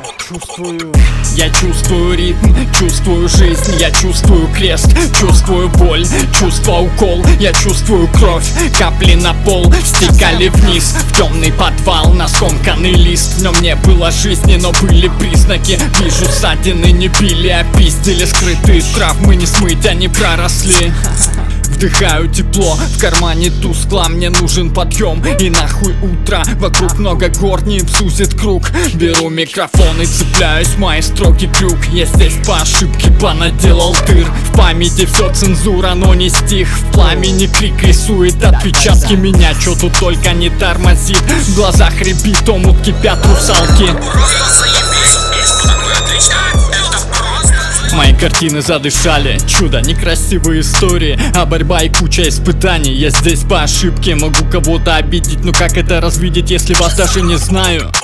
Я чувствую ритм, чувствую жизнь, я чувствую крест, чувствую боль, чувство укол, я чувствую кровь, капли на пол стекали вниз в темный подвал, на скомканный лист. В нем не было жизни, но были признаки. Вижу ссадины, не били, а пиздили. Скрытые травмы не смыть, они проросли. Вдыхаю тепло, в кармане тускло, мне нужен подъем. И нахуй утро, вокруг много гор, не сузит круг. Беру микрофон и цепляюсь в мои строки крюк. Я здесь по ошибке понаделал дыр. В памяти все цензура, но не стих. В пламени крик рисует отпечатки меня. Чё тут только не тормозит, в глазах рябит, омут кипят русалки. Мои картины задышали, чудо, некрасивые истории, а борьба и куча испытаний. Я здесь по ошибке, могу кого-то обидеть, но как это развидеть, если вас даже не знаю?